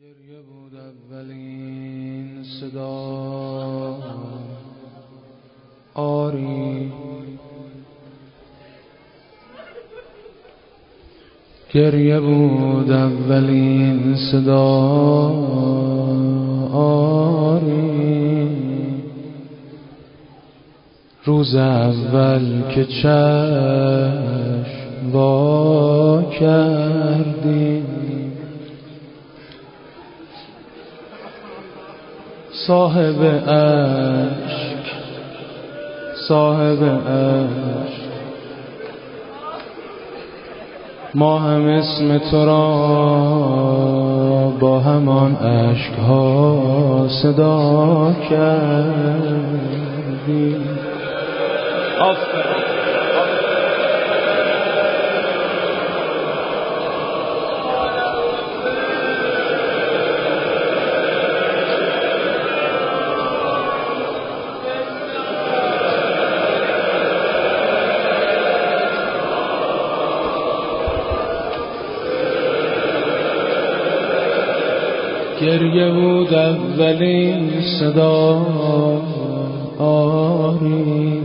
گریه بود اولین صدا آری، گریه بود اولین صدا آری، روز اول که چشم وا کردیم، صاحب عشق ما هم اسم تو را با همان اشک‌ها صدا کردیم. گریه بود اولین صدا آری،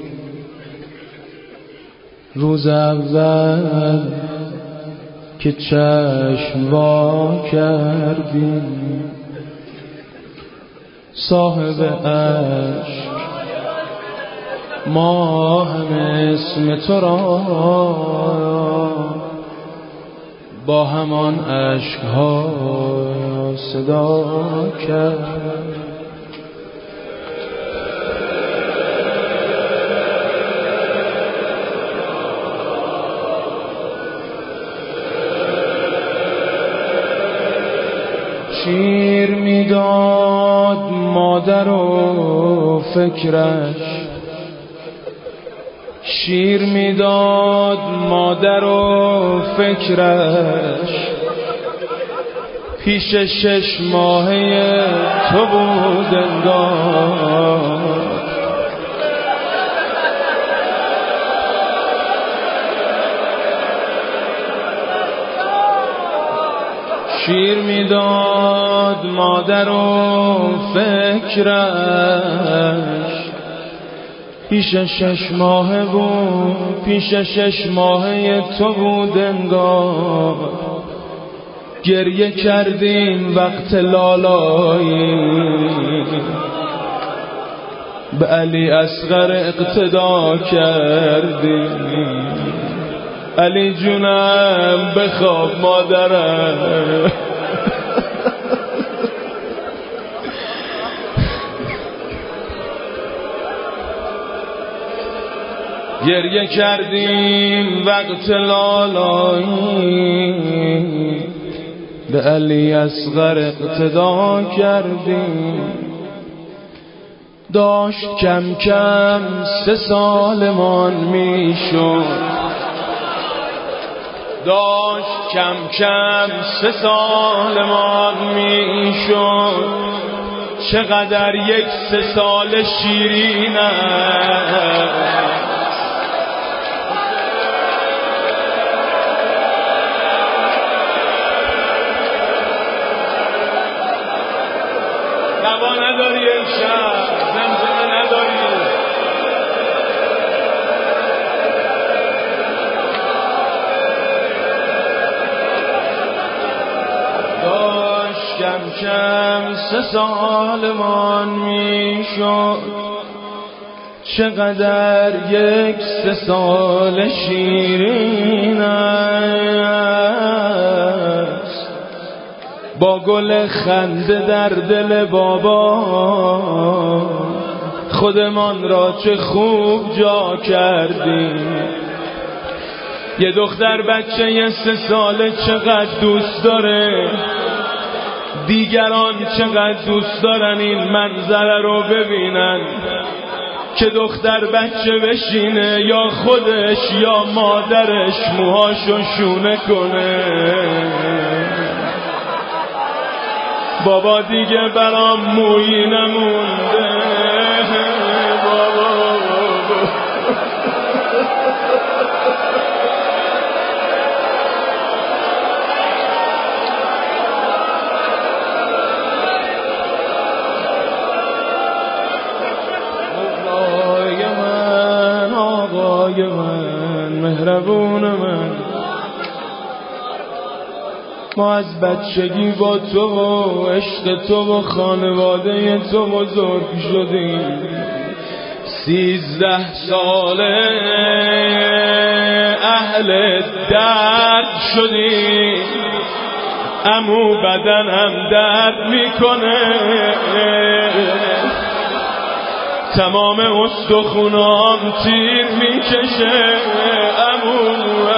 روز اول که چشم وا کردیم، صاحب عشق ما هم اسم تو را با همان عشق‌ها صدا کرد. شیر میداد مادر و فکرش، شیر میداد مادر و فکرش، پیش 6 ماهه تو بود انگار. شیر میداد مادر و فکرش، پیش 6 ماهه بود، پیش 6 ماهه تو بود انگار. گریه کردیم وقت لالایی، به علی اصغر اقتدا کردیم. علی جونم بخواب مادرم، گریه کردیم وقت لالایی، به علی اصغر اقتدا کردیم. داشت کم کم 3 سالمان میشد، داشت کم کم 3 سالمان میشد. چقدر یک 3 سال شیرین است، نوا نداری امشب، زمزمه نداری. داشت کم کم 3 سالمان میشد. چقدر یک 3 سال شیرین است، با گل خنده در دل بابا خودمان را چه خوب جا کردیم. یه دختر بچه 3 ساله چقدر دوست داره، دیگران چقدر دوست دارن این منظره رو ببینن که دختر بچه بشینه یا خودش یا مادرش موهاشو شونه کنه. بابا دیگه برام مویی نمونده، بابا ما از بچگی با تو و عشق تو و خانواده تو بزرگ شدیم. 13 ساله اهل درد شدیم. عمو بدنم درد میکنه، تمام استخونام تیر میکشه. عمو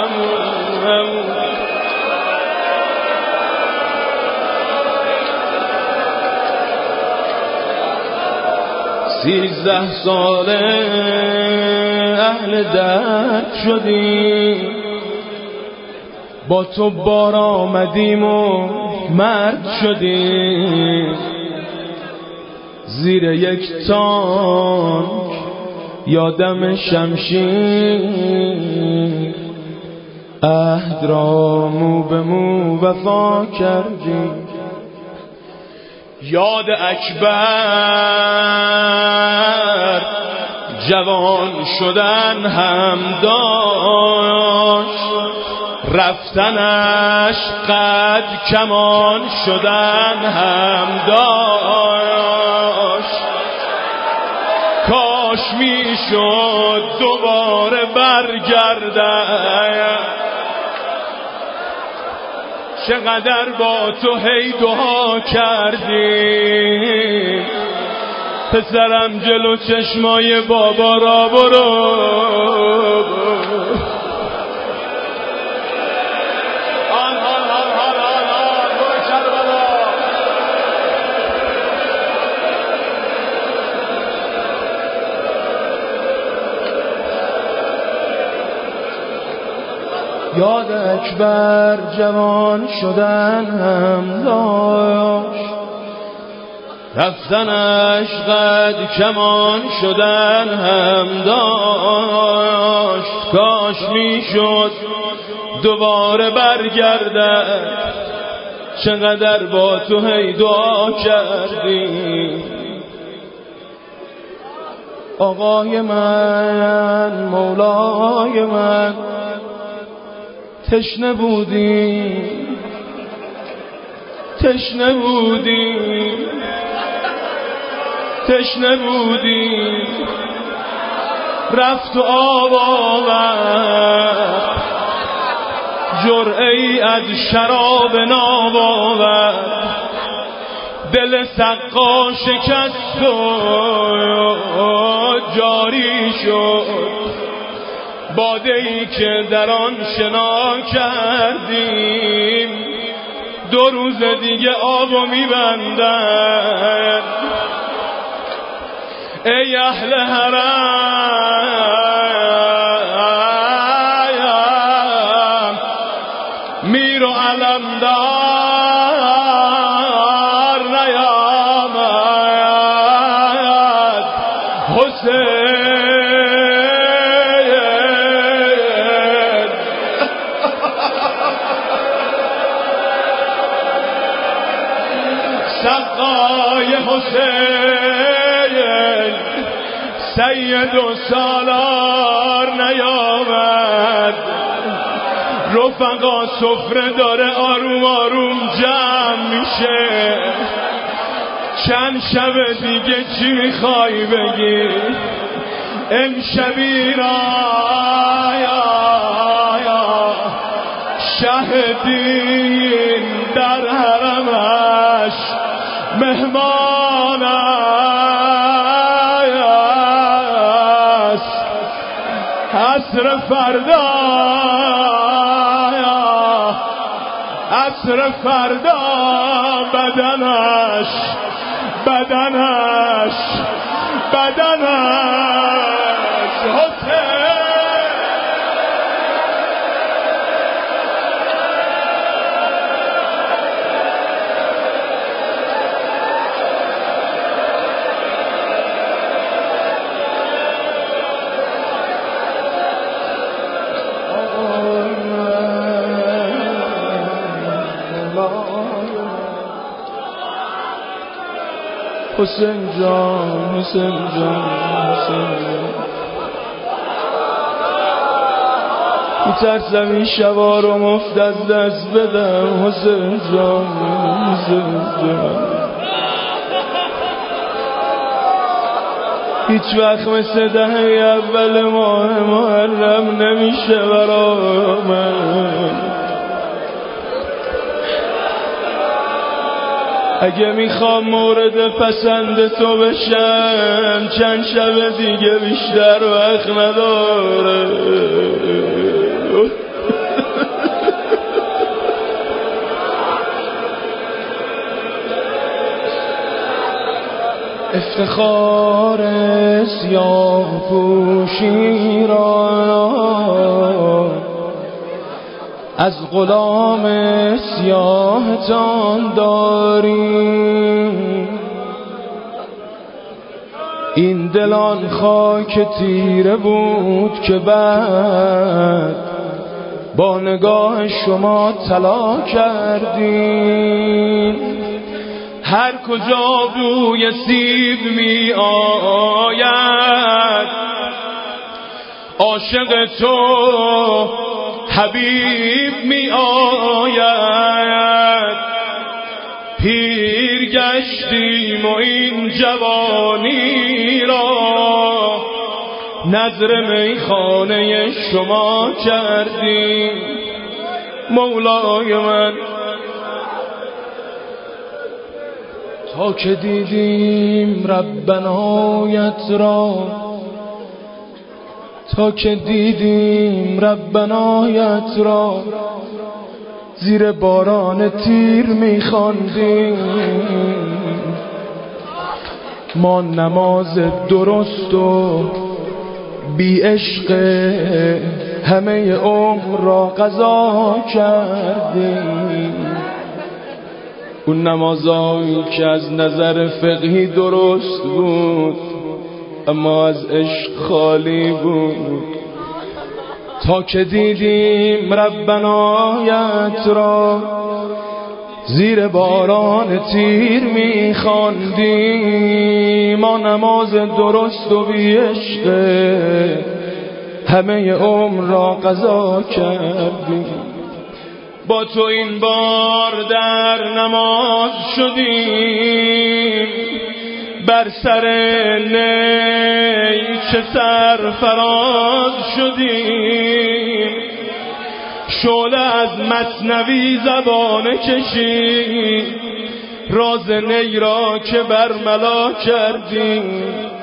13 ساله اهل درد شدیم. با تو بار آمدیم و مرد شدیم. زیر یک تانک یادم شمشیر، عهد را مو به مو وفا کردیم. یاد اکبر جوان شدن هم داشت، رفتنش قد کمان شدن هم داشت. کاش میشد دوباره برگردن، چقدر با تو هی دعا کردیم. پسرم جلو چشمای بابا را برو. یاد اکبر جوان شدن هم داشت، رفتنش قد کمان شدن هم داشت. کاش میشد دوباره برگردن، چقدر با تو هی دعا کردیم. آقای من، مولای من، تشنه بودیم، تشنه بودیم، تشنه بودیم. رفت و آب آورد، جرعه‌ای از شراب ناب آورد. دل سقا شکست و جاری شد، باده‌ای که در آن شنا کردیم. 2 روز دیگه آبو میبندن. ای اهل حرم، میر و علمدار نیامد. حسین سقای حسین سید و سالار نیامد. رفقا سفره داره آروم آروم جمع میشه. چند شب دیگه چی میخوای بگی؟ امشبی را شهدین در حرمش مهمان است. عصر فردا، عصر فردا بدنش، بدنش، بدنش حسین. حسین جان، حسین جان، حسین جان. میترسم این شبا رو مفت از دست بدم. حسین جان حسین جان هیچ وقت مثل دهه اول ماه محرم نمیشه برای من. اگه میخوام مورد پسند تو بشم چند شب دیگه بیشتر وقت نداره. افتخار سیاه پوشی را از غلام سیاهتان داری. این دلان خاک تیره بود که بعد با نگاه شما طلا کردیم. هر کجا بوی سیب می آید عاشق تو حبیب می آید. پیر گشتیم و این جوانی را نذر میخانه شما کردیم. مولای من تا که دیدیم ربنایت را، تا که دیدیم ربنایت را زیر باران تیر میخواندیم. ما نماز درست و بی عشق همه عمر را قضا کردیم. اون نمازایی که از نظر فقهی درست بود اما از عشق خالی بود. تا که دیدیم ربنایت را زیر باران تیر میخواندیم. ما نماز درست و بی عشق همه عمر را قضا کردیم. با تو این بار در نماز شدیم، بر سر نی چه سرفراز شدیم. شعله از مثنوی زبانه کشید، راز نی را که برملا کردیم.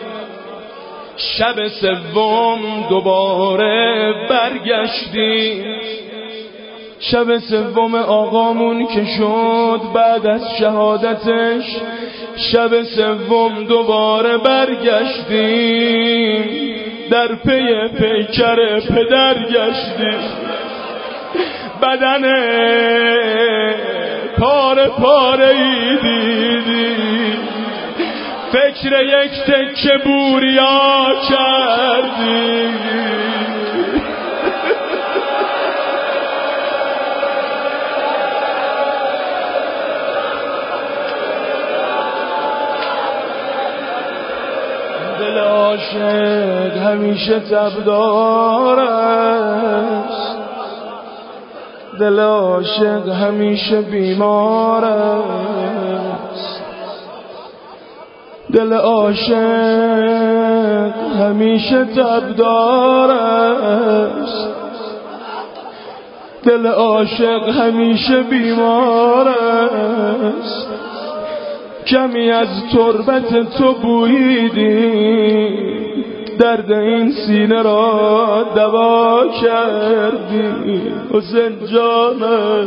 شب سوم دوباره برگشتیم. شب سوم آقامون که شد بعد از شهادتش، شب سوم دوباره برگشتیم. در پی پیکر پدر گشتیم. بدن پاره پاره ای دیدیم، فکر یک تکه بوریا کردیم. دل عاشق همیشه تبدار است، دل عاشق همیشه بیمار است. دل عاشق همیشه تبدار است، دل عاشق همیشه بیمار است. کمی از تربت تو بوییدی، درد این سینه را دوا کردی. حسین جانه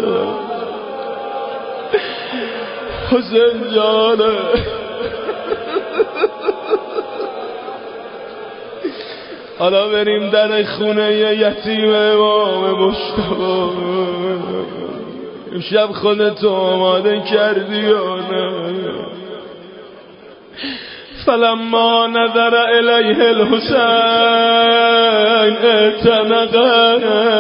حسین جانه حالا بریم در خونه یتیم امام مجتبی. امشب خودتو آماده کردی یا نه؟ فلما نظر الیه الحسین اعتنقه.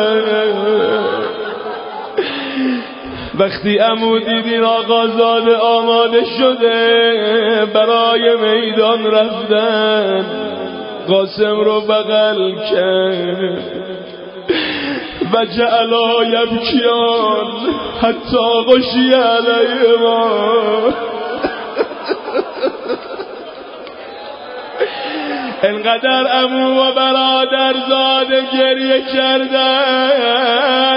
وقتی عمو دیدین آقازاده آماده شده برای میدان رفتن، قاسم رو بغل کرد. و جعلا یبکیان حتی غشی علیهما. انقدر عمو و برادرزاده گریه کردن،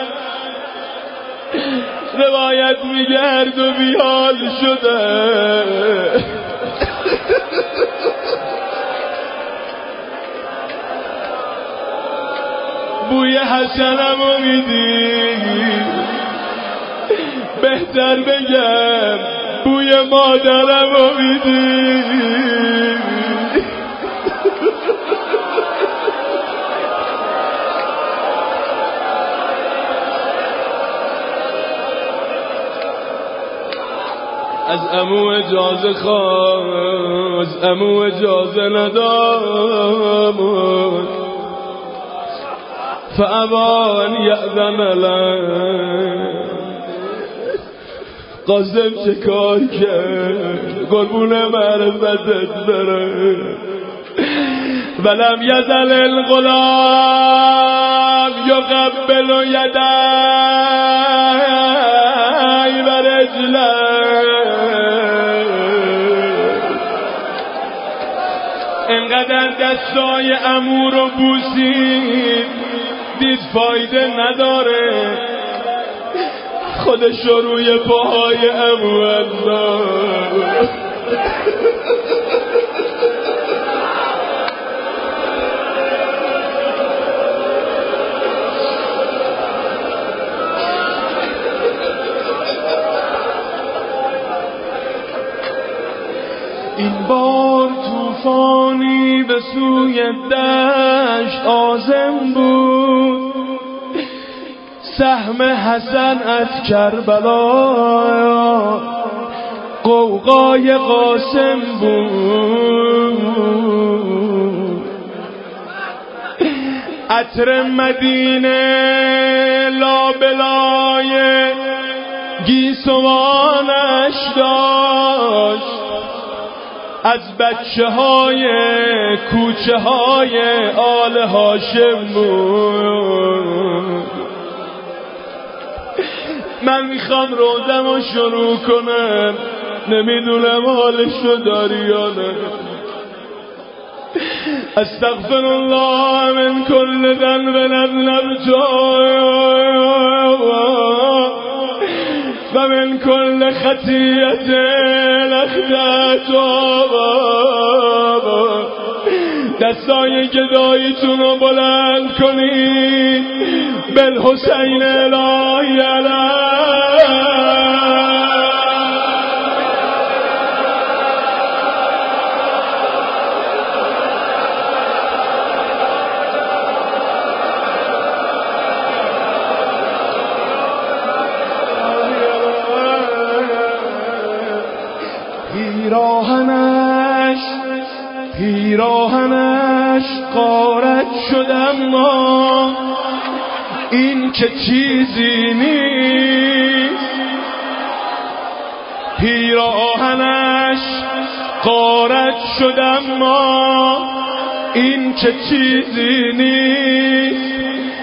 روایت میگرد و بیحال شده. بوی حسنمو میدی، بهتر بگم بوی مادرمو میدی. از عمو اجازه خواست، عمو اجازه نداد، فابا ان یأذن له. قاسم چه کار کرد؟ قربون معرفتت بره. ولم یزل الغلام یقبل یدی و رجله. انقدر دستای عمو رو بوسید، دید فایده نداره، خودش رو روی پاهای عمو انداخت. این بار طوفانی به سوی دشت عازم بود، سهم حسن از کربلا غوغای قاسم بود. عطر مدینه لابلای گیسوانش داشت، از بچه های کوچه های آل هاشم بود. من میخوام روزم رو شروع کنم، نمیدونم حالشو داری یا نه. استغفر الله من کل ذنب اذنبته و من کل خطیئت اخطأته. دستای گداییتون رو بلند کنید، بالحسین الهی علیه. پیراهنش غارت شد اما این که چیزی نیست. پیراهنش غارت شد اما این که چیزی نیست.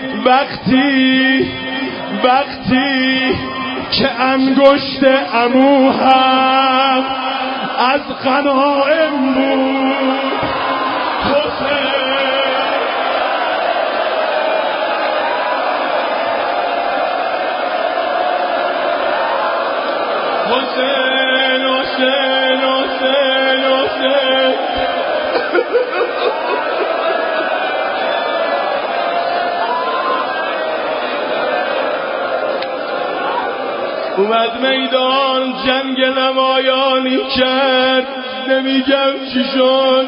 وقتی که انگشت عمو هم از غنایم بود. حسین حسین حسین حسین. اومد میدان جنگ نمایانی کرد. نمیگم چی شد،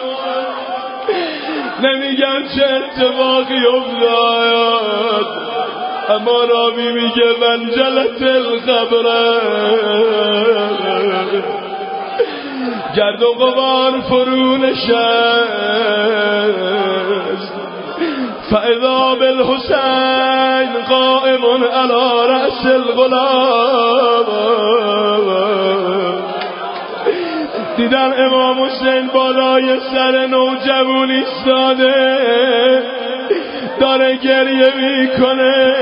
نمیگم چه اتفاقی افتاد، اما راوی میگه منجلت الخبره. گرد و غبار فرو نشست، فاذا بالحسین قائم علی رأس الغلام. دیدم امام حسین بالای سر نوجوان ایستاده، داره گریه میکنه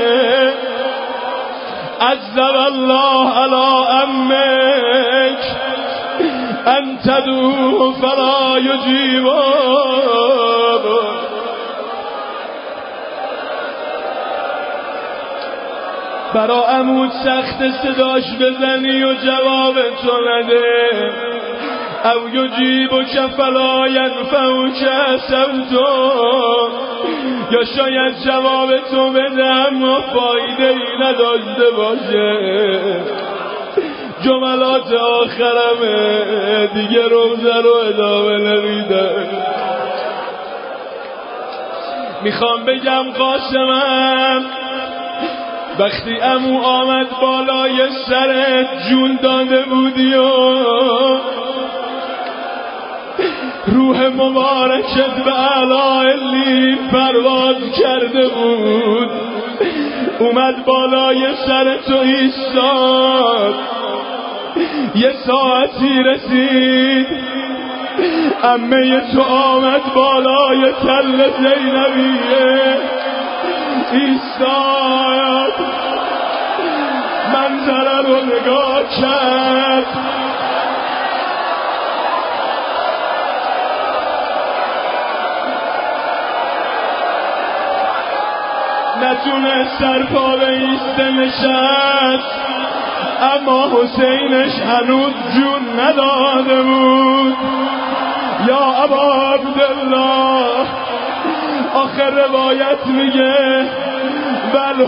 عذب الله علی امک ان تدعوه فلا یجیب. برا عمود سخت صداش بزنی و جواب تو نده، او یجیبک فلا ینفعک صوته، یا شاید جواب تو بده اما فایده ای نداشته باشه. جملات آخرمه دیگه روزه رو ادامه نمیدن. میخوام بگم قاسمم وقتی عمو آمد بالای سرت جون داده بودی و روح مبارکت به اعلی علیین پرواز کرده بود، اومد بالای سر تو ایستاد. یه ساعتی رسید عمه تو آمد بالای تل زینبیه ایستاد، منظره رو نگاه کرد. نتونه سرپا به ایسته نشست، اما حسینش هنوز جون نداده بود. یا ابا عبدالله، آخر روایت میگه بل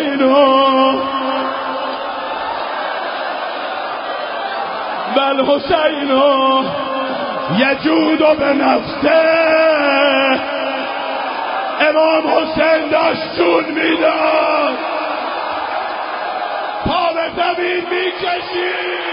حسینو یجود به نفسه. امام حسین داشت جون میداد، پا به زمین میکشید.